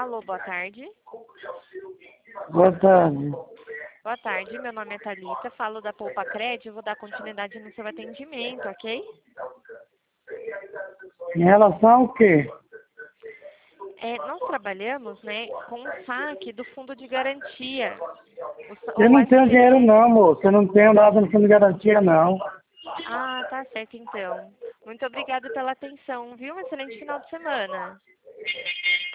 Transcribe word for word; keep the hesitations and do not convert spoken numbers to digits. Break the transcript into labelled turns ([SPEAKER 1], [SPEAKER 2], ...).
[SPEAKER 1] Alô, boa tarde.
[SPEAKER 2] Boa tarde.
[SPEAKER 1] Boa tarde, meu nome é Thalita, falo da Poupa Crédito, vou dar continuidade no seu atendimento, ok?
[SPEAKER 2] Em relação ao quê?
[SPEAKER 1] É, nós trabalhamos, né, com o saque do fundo de garantia. O, sa-
[SPEAKER 2] Eu
[SPEAKER 1] o
[SPEAKER 2] não tenho dinheiro
[SPEAKER 1] F G T S.
[SPEAKER 2] não, moço. Eu não tenho nada no fundo de garantia, não.
[SPEAKER 1] Ah, tá certo então. Muito obrigada pela atenção, viu? Um excelente final de semana.